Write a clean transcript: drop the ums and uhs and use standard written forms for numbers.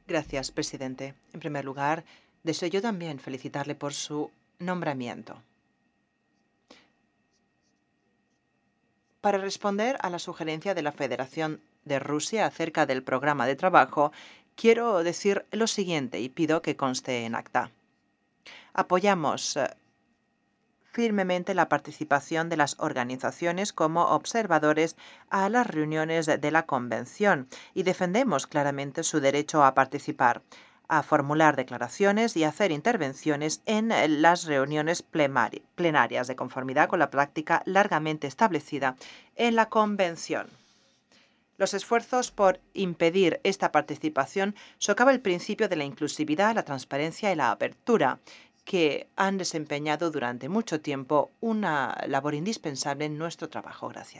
Gracias, presidente. En primer lugar, deseo yo también felicitarle por su nombramiento. Para responder a la sugerencia de la Federación de Rusia acerca del programa de trabajo, quiero decir lo siguiente y pido que conste en acta. Apoyamos firmemente la participación de las organizaciones como observadores a las reuniones de la Convención y defendemos claramente su derecho a participar, a formular declaraciones y hacer intervenciones en las reuniones plenarias de conformidad con la práctica largamente establecida en la Convención. Los esfuerzos por impedir esta participación socavan el principio de la inclusividad, la transparencia y la apertura, que han desempeñado durante mucho tiempo una labor indispensable en nuestro trabajo. Gracias.